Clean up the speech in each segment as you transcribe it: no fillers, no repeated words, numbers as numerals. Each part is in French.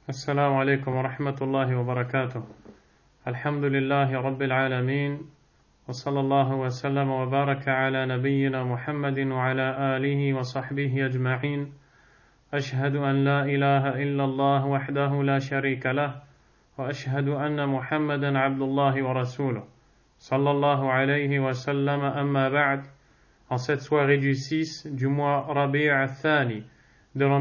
السلام عليكم ورحمة الله وبركاته. الحمد لله رب العالمين وصلى الله وسلم وبارك على نبينا محمد وعلى آله وصحبه أجمعين. أشهد أن لا إله إلا الله وحده لا شريك له وأشهد أن محمدا عبد الله ورسوله صلى الله عليه وسلم. أما بعد. En cette soirée du 6 du mois Rabi' al-Thani de l'an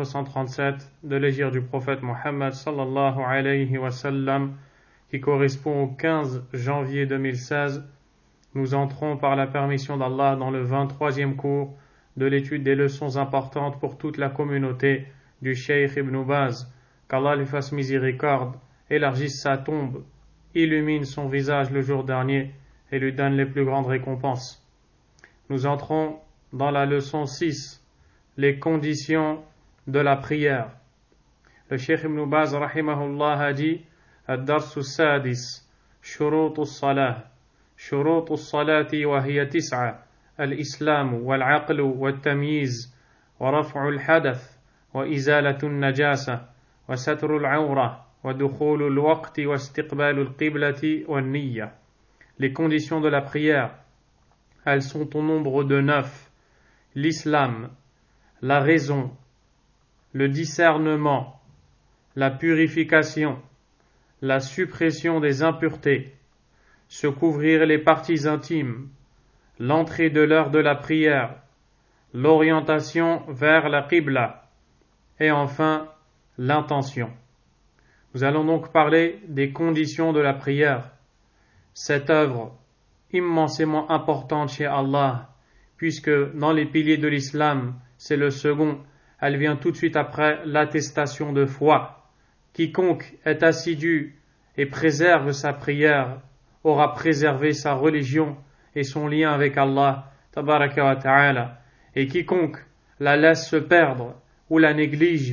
1437 de l'hégire du prophète Mohammed sallallahu alayhi wa sallam, qui correspond au 15 janvier 2016, nous entrons par la permission d'Allah dans le 23e cours de l'étude des leçons importantes pour toute la communauté du Cheikh Ibn Baz, qu'Allah lui fasse miséricorde, élargisse sa tombe, illumine son visage le jour dernier et lui donne les plus grandes récompenses. Nous entrons dans la leçon 6, les conditions de la prière. Le Cheikh Ibn Baz rahimahullah a dit: الدرس السادس شروط الصلاة شروط الصلاة وهي 9: الإسلام والعقل والتمييز ورفع الحدث وإزالة النجاسة وستر العورة ودخول الوقت واستقبال القبلة والنية. Les conditions de la prière, elles sont au nombre de 9: l'islam, la raison, le discernement, la purification, la suppression des impuretés, se couvrir les parties intimes, l'entrée de l'heure de la prière, l'orientation vers la qibla, et enfin l'intention. Nous allons donc parler des conditions de la prière, cette œuvre immensément importante chez Allah, puisque dans les piliers de l'islam, c'est le second, elle vient tout de suite après l'attestation de foi. Quiconque est assidu et préserve sa prière aura préservé sa religion et son lien avec Allah tabaraka wa ta'ala, et quiconque la laisse se perdre ou la néglige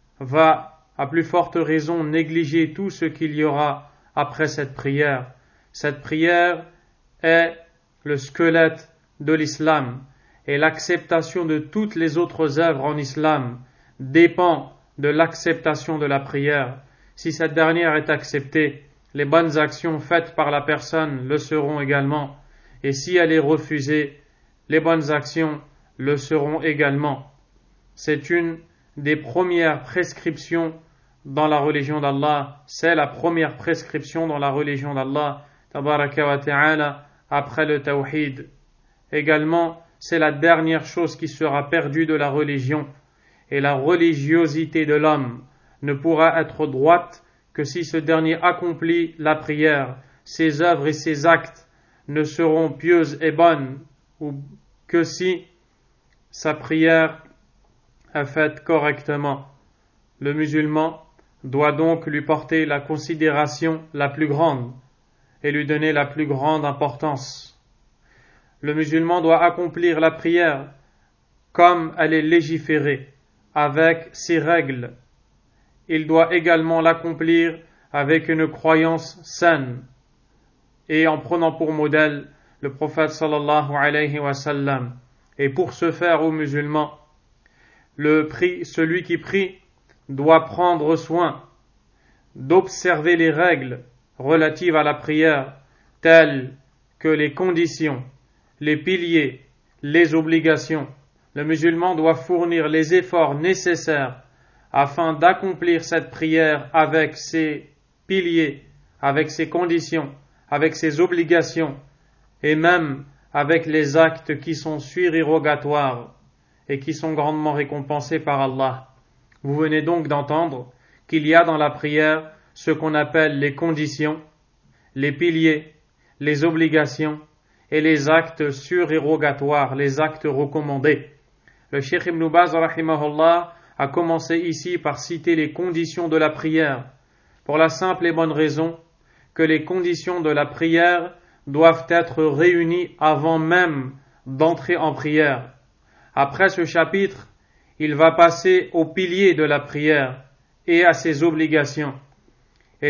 va à plus forte raison négliger tout ce qu'il y aura après cette prière. Cette prière est le squelette de l'islam, et l'acceptation de toutes les autres œuvres en islam dépend de l'acceptation de la prière. Si cette dernière est acceptée, les bonnes actions faites par la personne le seront également, et si elle est refusée, les bonnes actions le seront également. C'est une des premières prescriptions dans la religion d'Allah, c'est la première prescription dans la religion d'Allah tabaraka wa ta'ala après le tawhid. Également, c'est la dernière chose qui sera perdue de la religion, et la religiosité de l'homme ne pourra être droite que si ce dernier accomplit la prière. Ses œuvres et ses actes ne seront pieuses et bonnes que si sa prière est faite correctement. Le musulman doit donc lui porter la considération la plus grande et lui donner la plus grande importance. Le musulman doit accomplir la prière comme elle est légiférée, avec ses règles. Il doit également l'accomplir avec une croyance saine et en prenant pour modèle le prophète sallallahu alayhi wa sallam. Et pour ce faire aux musulmans, celui qui prie doit prendre soin d'observer les règles relatives à la prière, telles que les conditions, les piliers, les obligations. Le musulman doit fournir les efforts nécessaires afin d'accomplir cette prière avec ses piliers, avec ses conditions, avec ses obligations, et même avec les actes qui sont surérogatoires et qui sont grandement récompensés par Allah. Vous venez donc d'entendre qu'il y a dans la prière ce qu'on appelle les conditions, les piliers, les obligations et les actes surérogatoires, les actes recommandés. Le Cheikh Ibn Baz rahimahullah a commencé ici par citer les conditions de la prière, pour la simple et bonne raison que les conditions de la prière doivent être réunies avant même d'entrer en prière. Après ce chapitre, il va passer aux piliers de la prière et à ses obligations. Et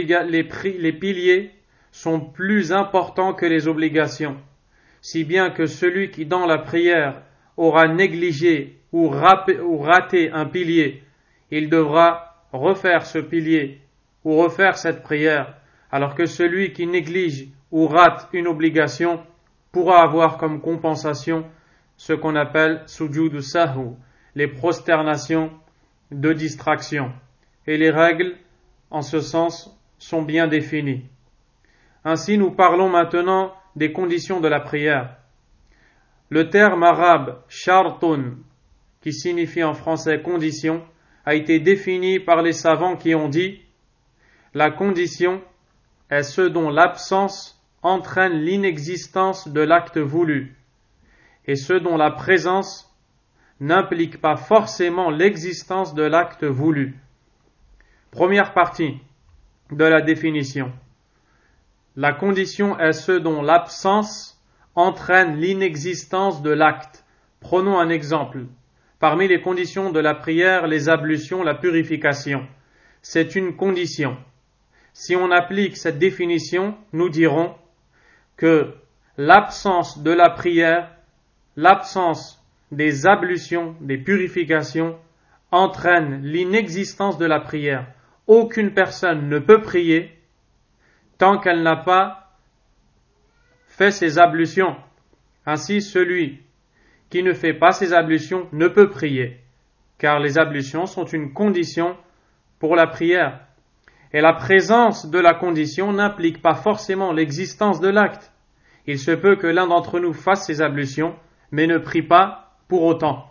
les piliers sont plus importants que les obligations, si bien que celui qui dans la prière aura négligé ou raté un pilier, il devra refaire ce pilier ou refaire cette prière, alors que celui qui néglige ou rate une obligation pourra avoir comme compensation ce qu'on appelle sujoud sahou, les prosternations de distraction. Et les règles, en ce sens, sont bien définies. Ainsi, nous parlons maintenant des conditions de la prière. Le terme arabe shartun, qui signifie en français condition, a été défini par les savants qui ont dit la condition est ce dont l'absence entraîne l'inexistence de l'acte voulu et ce dont la présence n'implique pas forcément l'existence de l'acte voulu. Première partie de la définition. La condition est ce dont l'absence entraîne l'inexistence de l'acte. Prenons un exemple. Parmi les conditions de la prière, les ablutions, la purification. C'est une condition. Si on applique cette définition, nous dirons que l'absence de la prière, l'absence des ablutions, des purifications, entraîne l'inexistence de la prière. Aucune personne ne peut prier tant qu'elle n'a pas fait ses ablutions. Ainsi, celui qui ne fait pas ses ablutions ne peut prier, car les ablutions sont une condition pour la prière. Et la présence de la condition n'implique pas forcément l'existence de l'acte. Il se peut que l'un d'entre nous fasse ses ablutions, mais ne prie pas pour autant.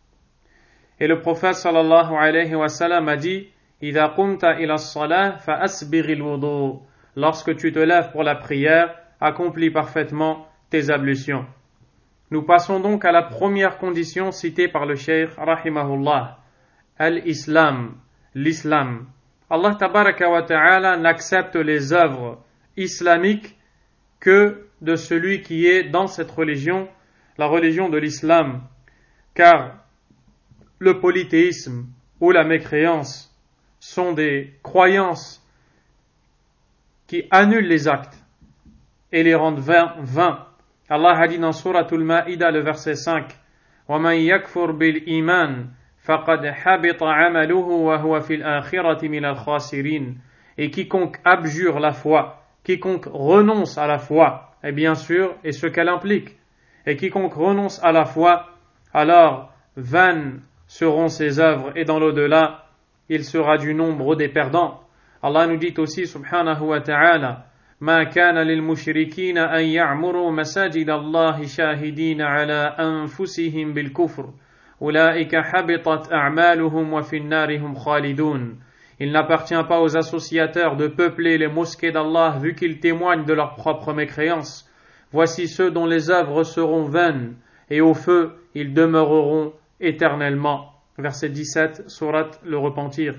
Et le prophète sallallahu alayhi wa sallam a dit إِذَا قُمْتَ إِلَى الصَّلَاةِ فَأَسْبِغِ الْوُضُوء. Lorsque tu te lèves pour la prière, accomplis parfaitement tes ablutions. Nous passons donc à la première condition citée par le cheikh rahimahullah, al-Islam, l'Islam. Allah tabaraka wa ta'ala n'accepte les œuvres islamiques que de celui qui est dans cette religion, la religion de l'Islam, car le polythéisme ou la mécréance sont des croyances qui annulent les actes et les rendent vains. Allah a dit dans Suratul Maïda, le verset 5, وَمَنْ يَكْفُرْ بِالْإِيمَانِ فَقَدْ حَبِطَ عَمَلُهُ وَهُوَ فِي الْآخِرَةِ مِنَ الْخَاسِرِينَ. Et quiconque abjure la foi, quiconque renonce à la foi, et bien sûr, et ce qu'elle implique, et quiconque renonce à la foi, alors vaines seront ses œuvres, et dans l'au-delà, il sera du nombre des perdants. Allah nous dit aussi, subhanahu wa ta'ala, ما كان للمشركين أن يعمروا مساجد الله شاهدين على أنفسهم بالكفر أولئك حبطت أعمالهم وفي النار هم خالدون. Il n'appartient pas aux associateurs de peupler les mosquées d'Allah vu qu'ils témoignent de leur propre mécréance. Voici ceux dont les œuvres seront vaines et au feu ils demeureront éternellement. Verset 17, sourate Le Repentir.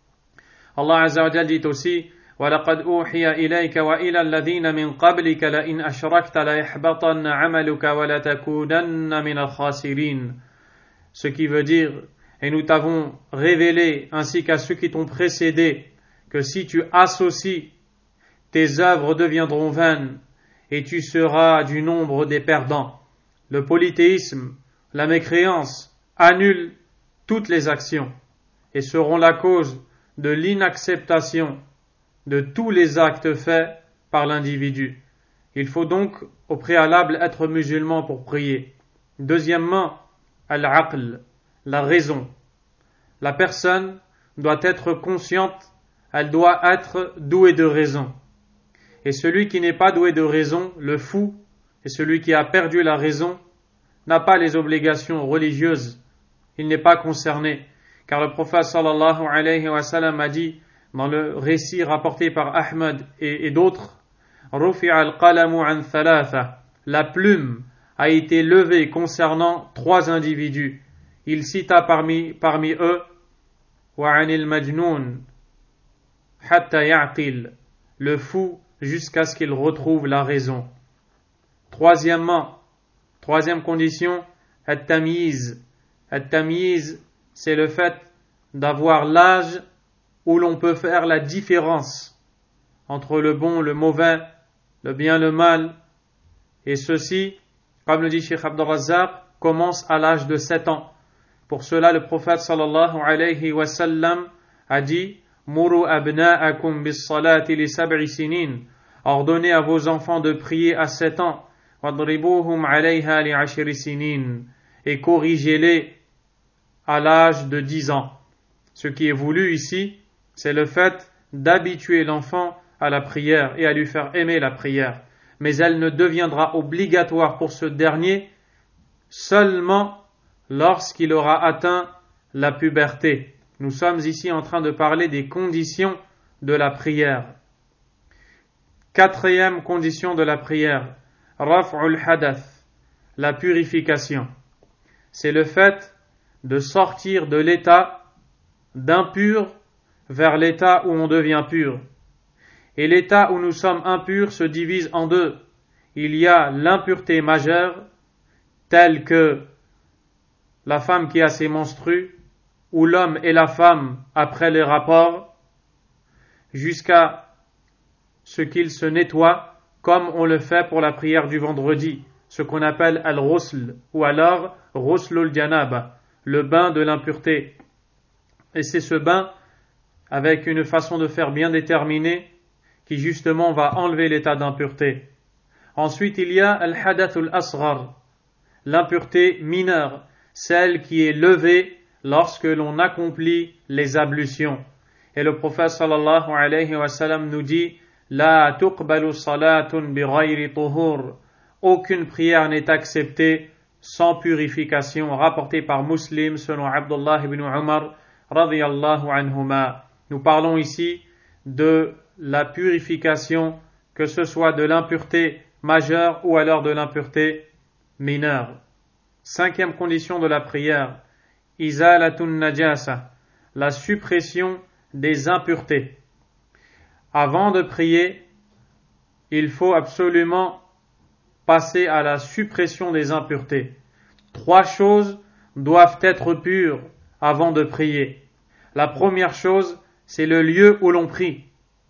Allah Azza wa Jal dit aussi وَلَقَدْ أُوحِيَ إِلَيْكَ وَإِلَى الَّذِينَ مِنْ قَبْلِكَ لَئِنْ أَشْرَكْتَ لَيَحْبَطَنَّ عَمَلُكَ وَلَتَكُونَنَّ مِنَ الْخَاسِرِينَ. Ce qui veut dire, et nous t'avons révélé, ainsi qu'à ceux qui t'ont précédé, que si tu associes, tes œuvres deviendront vaines, et tu seras du nombre des perdants. Le polythéisme, la mécréance, annulent toutes les actions, et seront la cause de l'inacceptation de tous les actes faits par l'individu. Il faut donc au préalable être musulman pour prier. Deuxièmement, al-aql, la raison. La personne doit être consciente, elle doit être douée de raison. Et celui qui n'est pas doué de raison, le fou, et celui qui a perdu la raison, n'a pas les obligations religieuses. Il n'est pas concerné. Car le prophète sallallahu alayhi wa sallam a dit, dans le récit rapporté par Ahmad et d'autres, Rufi'a al-qalamu an thalatha. La plume a été levée concernant 3 individus. Il cita parmi eux wa anil majnoun hatta ya'qil, le fou jusqu'à ce qu'il retrouve la raison. Troisième condition, at-tamyiz. At-tamyiz, c'est le fait d'avoir l'âge où l'on peut faire la différence entre le bon, le mauvais, le bien, le mal. Et ceci, comme le dit Cheikh Abdul Razzaq, commence à l'âge de 7 ans. Pour cela, le prophète sallallahu alayhi wa sallam a dit Muru abna'akum bis-salati li sab'i sinin. Ordonnez à vos enfants de prier à 7 ans. Wadribuhum 'alayha li 'ashri sinin. Et corrigez-les à l'âge de 10 ans. Ce qui est voulu ici, c'est le fait d'habituer l'enfant à la prière et à lui faire aimer la prière. Mais elle ne deviendra obligatoire pour ce dernier seulement lorsqu'il aura atteint la puberté. Nous sommes ici en train de parler des conditions de la prière. 4e condition de la prière, Raf'ul hadath, la purification. C'est le fait de sortir de l'état d'impur vers l'état où on devient pur. Et l'état où nous sommes impurs se divise en 2. Il y a l'impureté majeure, telle que la femme qui a ses menstrues, ou l'homme et la femme après les rapports, jusqu'à ce qu'ils se nettoient, comme on le fait pour la prière du vendredi, ce qu'on appelle al-ghusl, ou alors ghuslul janaba, le bain de l'impureté. Et c'est ce bain, avec une façon de faire bien déterminée, qui justement va enlever l'état d'impureté. Ensuite, il y a al-hadathul asghar, l'impureté mineure, celle qui est levée lorsque l'on accomplit les ablutions. Et le prophète sallallahu alayhi wa sallam nous dit La tuqbalu salatun bi ghayri tuhur. Aucune prière n'est acceptée sans purification, rapporté par Muslim selon Abdullah ibn Umar radiyallahu anhuma. Nous parlons ici de la purification, que ce soit de l'impureté majeure ou alors de l'impureté mineure. 5e condition de la prière, Izalatun najasa, la suppression des impuretés. Avant de prier, il faut absolument passer à la suppression des impuretés. 3 choses doivent être pures avant de prier. La première chose, c'est le lieu où l'on prie.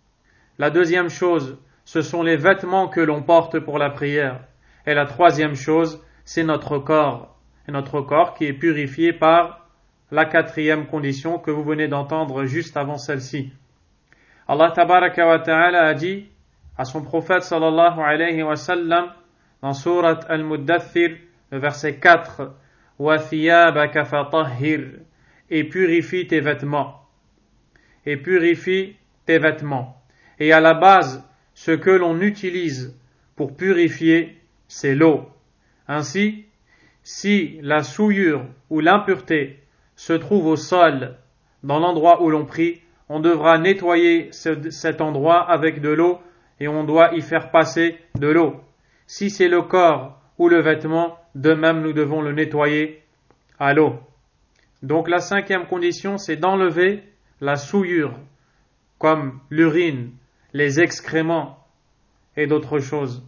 La deuxième chose, ce sont les vêtements que l'on porte pour la prière. Et la troisième chose, c'est notre corps. Et notre corps qui est purifié par la 4e condition que vous venez d'entendre juste avant celle-ci. Allah tabaraka wa ta'ala a dit à son prophète sallallahu alayhi wa sallam dans sourate Al-Muddathir, le verset 4, wa thiyabaka fatahhir, et purifie tes vêtements. Et purifie tes vêtements. Et à la base, ce que l'on utilise pour purifier, c'est l'eau. Ainsi, si la souillure ou l'impureté se trouve au sol, dans l'endroit où l'on prie, on devra nettoyer cet endroit avec de l'eau et on doit y faire passer de l'eau. Si c'est le corps ou le vêtement, de même nous devons le nettoyer à l'eau. Donc la 5e condition, c'est d'enlever la souillure, comme l'urine, les excréments et d'autres choses.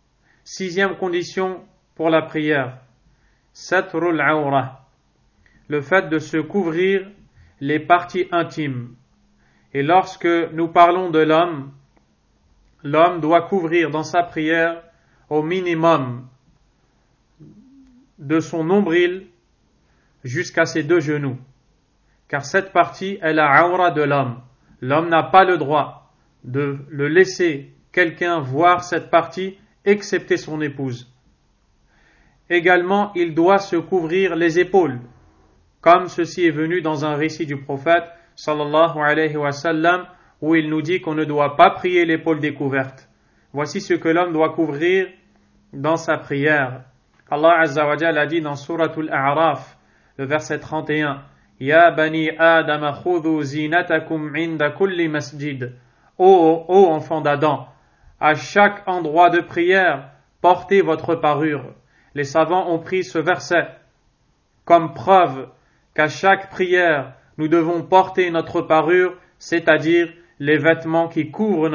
6e condition pour la prière, satrul awra, le fait de se couvrir les parties intimes. Et lorsque nous parlons de l'homme, l'homme doit couvrir dans sa prière au minimum de son nombril jusqu'à ses 2 genoux. Car cette partie est la awra de l'homme. L'homme n'a pas le droit de le laisser quelqu'un voir cette partie, excepté son épouse. Également, il doit se couvrir les épaules, comme ceci est venu dans un récit du prophète sallallahu alayhi wa sallam, où il nous dit qu'on ne doit pas prier l'épaule découverte. Voici ce que l'homme doit couvrir dans sa prière. Allah Azza wa Jalla a dit dans Suratul A'raf, le verset 31, Ya bani Adam khudhu zinatakum inda kulli masjid. Ô enfants d'Adam, à chaque endroit de prière, portez votre parure. Les savants ont pris ce verset comme preuve qu'à chaque prière, nous devons porter notre parure, c'est-à-dire les vêtements qui couvrent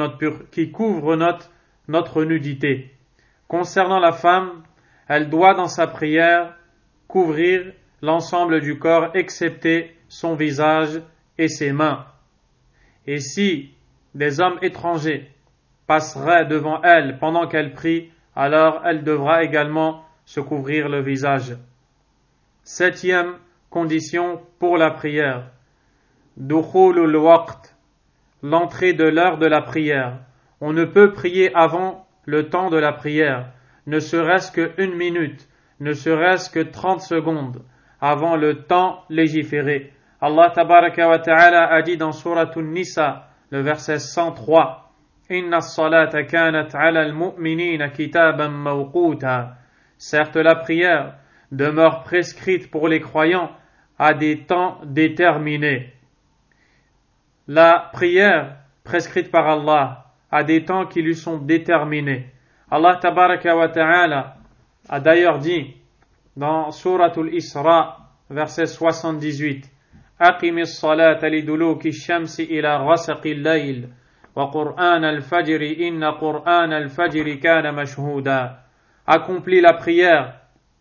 notre nudité. Concernant la femme, elle doit dans sa prière couvrir l'ensemble du corps excepté son visage et ses mains. Et si des hommes étrangers passeraient devant elle pendant qu'elle prie, alors elle devra également se couvrir le visage. 7e condition pour la prière, dukhulul waqt, l'entrée de l'heure de la prière. On ne peut prier avant le temps de la prière, ne serait-ce qu'une minute, ne serait-ce que 30 secondes avant le temps légiféré. Allah tabaraka wa ta'ala a dit dans Surat An-Nisa, le verset 103, Inna as-salata kanat 'ala al-mu'minina kitaban mawquta. Certes, la prière demeure prescrite pour les croyants à des temps déterminés. La prière prescrite par Allah a des temps qui lui sont déterminés. Allah tabaraka wa ta'ala a d'ailleurs dit dans Surat Al-Isra, verset 78, Aqimis salata liduluki shamsi ila ghasaqi al-layl wa Qur'an al-fajri inna Qur'an al-fajri kana mashhuda. Accomplis la prière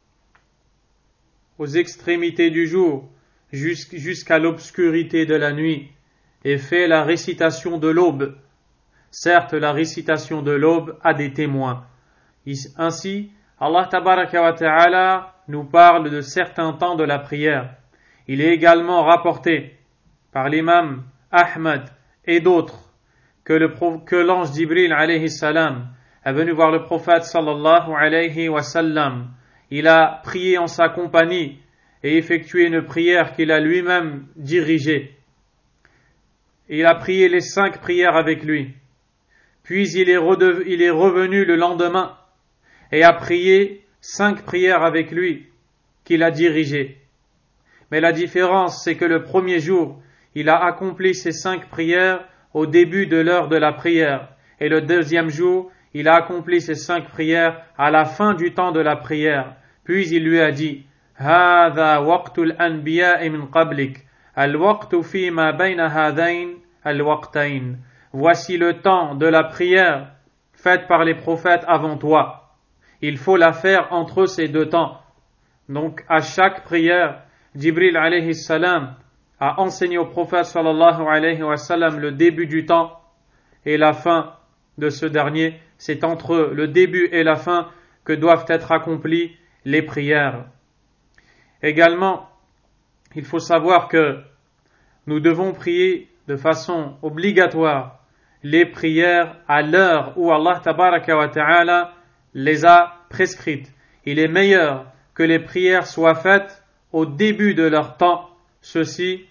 aux extrémités du jour jusqu'à l'obscurité de la nuit et fais la récitation de l'aube. Certes, la récitation de l'aube a des témoins. Ainsi, Allah tabaraka wa ta'ala nous parle de certains temps de la prière. Il est également rapporté par l'imam Ahmad et d'autres que l'ange Jibril alayhi salam est venu voir le prophète sallallahu alayhi wa sallam. Il a prié en sa compagnie et effectué une prière qu'il a lui-même dirigée. Il a prié les 5 prières avec lui. Puis il est revenu le lendemain et a prié 5 prières avec lui qu'il a dirigées. Mais la différence, c'est que le premier jour, il a accompli ces 5 prières au début de l'heure de la prière. Et le deuxième jour, il a accompli ces 5 prières à la fin du temps de la prière. Puis il lui a dit, هذا وقت الأنبياء من قبلك الوقت فيما بين هذين الوقتين. Voici le temps de la prière faite par les prophètes avant toi. Il faut la faire entre ces 2 temps. Donc à chaque prière, Jibril alayhi salam a enseigné au prophète sallallahu alayhi wa sallam le début du temps et la fin de ce dernier. C'est entre le début et la fin que doivent être accomplies les prières. Également, il faut savoir que nous devons prier de façon obligatoire les prières à l'heure où Allah tabaraka wa ta'ala les a prescrites. Il est meilleur que les prières soient faites au début de leur temps. Ceci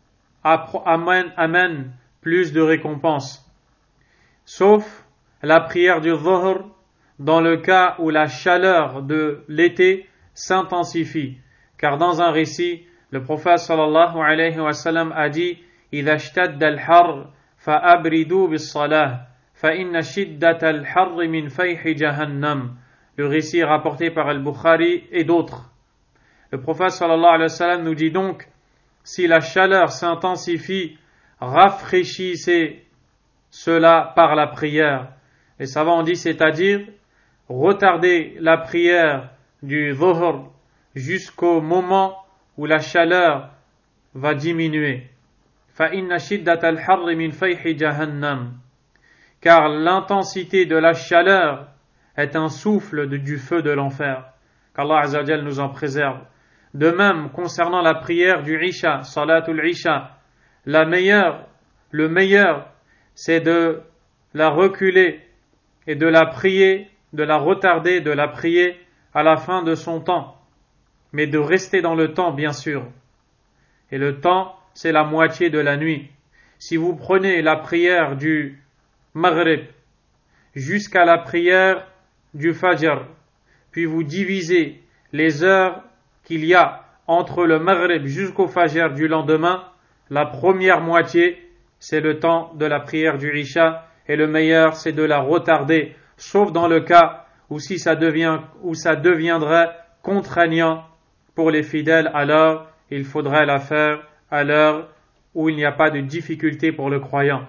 amène plus de récompenses. Sauf la prière du dhuhr dans le cas où la chaleur de l'été s'intensifie. Car dans un récit, le prophète sallallahu alayhi wa sallam a dit إذا اشتد الحر فأبردوا بالصلاة فإن شدة الحر من فيح جهنم. Le récit est rapporté par Al-Bukhari et d'autres. Le prophète sallallahu alayhi wa sallam nous dit donc, si la chaleur s'intensifie, rafraîchissez cela par la prière. Les savants ont dit, c'est-à-dire retardez la prière du dhuhr jusqu'au moment où la chaleur va diminuer. فَإِنَّ شِدَّةَ الْحَرِّ مِنْ فَيْحِ جَهَنَّمَ. Car l'intensité de la chaleur est un souffle du feu de l'enfer. Qu'Allah Azza wa Jal nous en préserve. De même, concernant la prière du Isha, Salatul Isha, le meilleur, c'est de la reculer et de la prier, de la retarder, de la prier à la fin de son temps. Mais de rester dans le temps, bien sûr. Et le temps, c'est la moitié de la nuit. Si vous prenez la prière du Maghrib jusqu'à la prière du Fajr, puis vous divisez les heures qu'il y a entre le Maghrib jusqu'au Fajr du lendemain, la première moitié, c'est le temps de la prière du Isha, et le meilleur, c'est de la retarder, sauf dans le cas où ça deviendrait contraignant pour les fidèles, alors il faudrait la faire à l'heure où il n'y a pas de difficulté pour le croyant.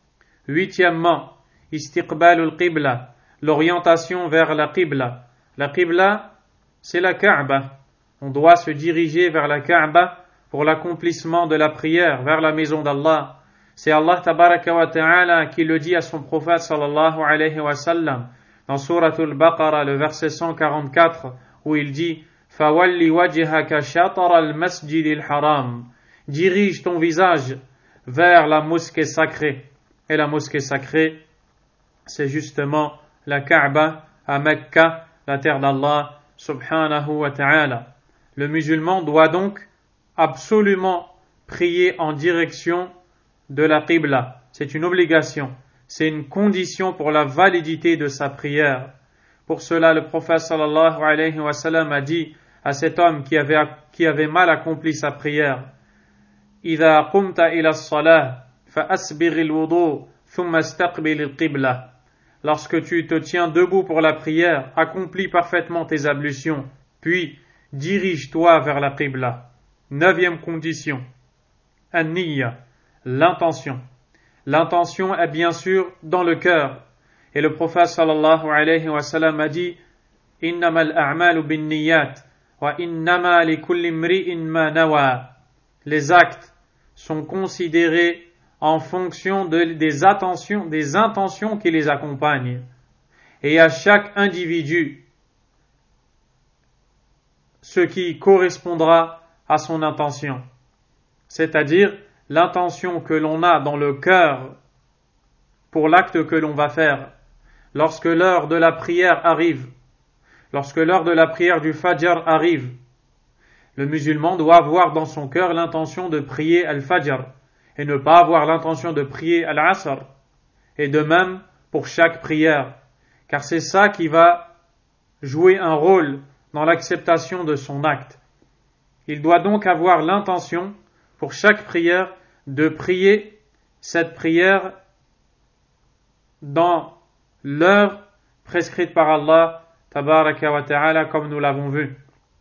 8e, istiqbalul qibla, l'orientation vers la qibla. La qibla, c'est la Kaaba. On doit se diriger vers la Kaaba pour l'accomplissement de la prière vers la maison d'Allah. C'est Allah tabaraka wa ta'ala qui le dit à son prophète sallallahu alayhi wa sallam dans Suratul Baqara, le verset 144, où il dit فَوَلِّ وَجْهَكَ شَطْرَ الْمَسْجِدِ الْحَرَامِ. Dirige ton visage vers la mosquée sacrée. Et la mosquée sacrée, c'est justement la Kaaba à Mecca, la terre d'Allah subhanahu wa ta'ala. Le musulman doit donc absolument prier en direction de la Qibla. C'est une obligation, c'est une condition pour la validité de sa prière. Pour cela, le prophète sallallahu alayhi wa sallam a dit à cet homme qui avait mal accompli sa prière: إذا قمت إلى الصلاة فأسبغ الوضوء ثم استقبل القبلة. Lorsque tu te tiens debout pour la prière, accomplis parfaitement tes ablutions, puis dirige-toi vers la Qibla. 9e condition, an-niyya, l'intention. L'intention est bien sûr dans le cœur. Et le prophète sallallahu alayhi wa sallam a dit: إنما الأعمال بالنيات وإنما لكل امرئ ما نوى. Les actes sont considérés en fonction des intentions qui les accompagnent. Et à chaque individu ce qui correspondra à son intention. C'est-à-dire l'intention que l'on a dans le cœur pour l'acte que l'on va faire. Lorsque l'heure de la prière arrive, lorsque l'heure de la prière du Fajr arrive, le musulman doit avoir dans son cœur l'intention de prier Al-Fajr et ne pas avoir l'intention de prier Al-Asr. Et de même pour chaque prière, car c'est ça qui va jouer un rôle dans l'acceptation de son acte. Il doit donc avoir l'intention pour chaque prière de prier cette prière dans l'heure prescrite par Allah tabaraka wa ta'ala, comme nous l'avons vu.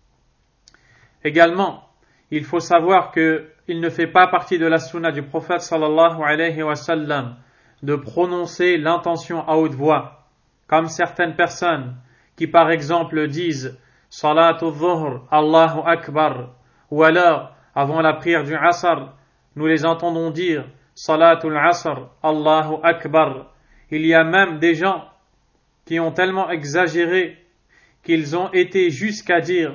Également, il faut savoir qu'il ne fait pas partie de la sunna du prophète sallallahu alayhi wa sallam de prononcer l'intention à haute voix, comme certaines personnes qui par exemple disent Salatu dhuhr, Allahu Akbar, ou alors avant la prière du Asr, nous les entendons dire Salatul Asr, Allahu Akbar. Il y a même des gens qui ont tellement exagéré qu'ils ont été jusqu'à dire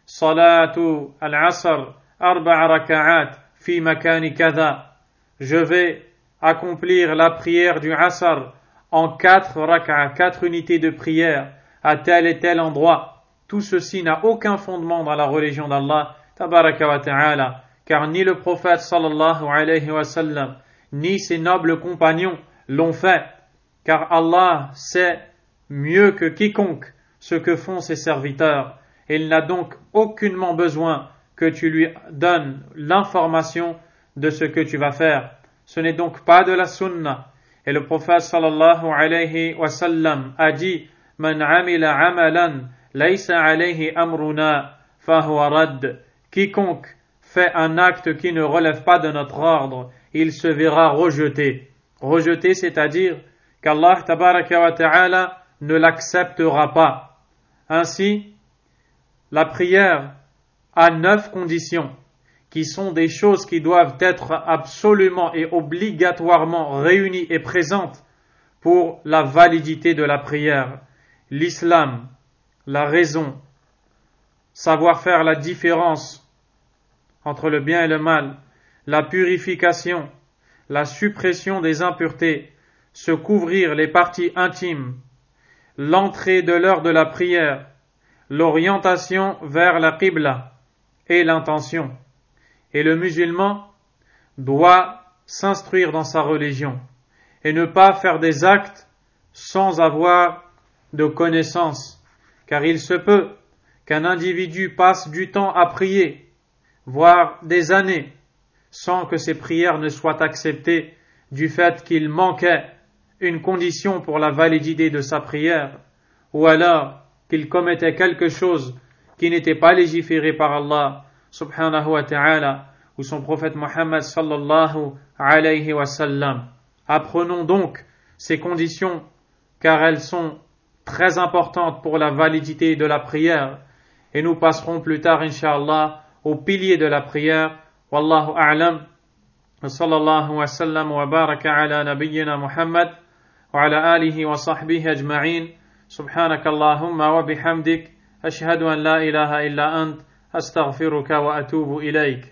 Salatu al-Asr, arba'a raka'at fi makani kada. Je vais accomplir la prière du Asr en 4 raka'at, 4 unités de prière à tel et tel endroit. Tout ceci n'a aucun fondement dans la religion d'Allah tabaraka wa ta'ala, car ni le prophète sallallahu alayhi wa sallam ni ses nobles compagnons l'ont fait, car Allah sait mieux que quiconque ce que font ses serviteurs, et il n'a donc aucunement besoin que tu lui donnes l'information de ce que tu vas faire. Ce n'est donc pas de la sunna. Et le prophète sallallahu alayhi wa sallam a dit Man amila amalan laysa alayhi amruna fahuwa radd. Quiconque fait un acte qui ne relève pas de notre ordre, il se verra rejeté. Rejeté, c'est-à-dire qu'Allah tabaraka wa ta'ala ne l'acceptera pas. Ainsi, la prière a 9 conditions, qui sont des choses qui doivent être absolument et obligatoirement réunies et présentes pour la validité de la prière. L'islam, la raison, savoir faire la différence entre le bien et le mal, la purification, la suppression des impuretés, se couvrir les parties intimes, l'entrée de l'heure de la prière, l'orientation vers la Qibla et l'intention. Et le musulman doit s'instruire dans sa religion et ne pas faire des actes sans avoir de connaissances, car il se peut qu'un individu passe du temps à prier, voire des années, sans que ses prières ne soient acceptées du fait qu'il manquait une condition pour la validité de sa prière, ou alors qu'il commettait quelque chose qui n'était pas légiféré par Allah subhanahu wa ta'ala ou son prophète Muhammad sallallahu alayhi wa sallam. Apprenons donc ces conditions car elles sont très importantes pour la validité de la prière et nous passerons plus tard incha'Allah au pilier de la prière. Wallahu a'lam wa sallallahu wa sallam wa baraka ala nabiyyina Muhammad wa ala alihi wa sahbihi ajma'in. سبحانك اللهم وبحمدك أشهد أن لا إله إلا أنت أستغفرك وأتوب إليك.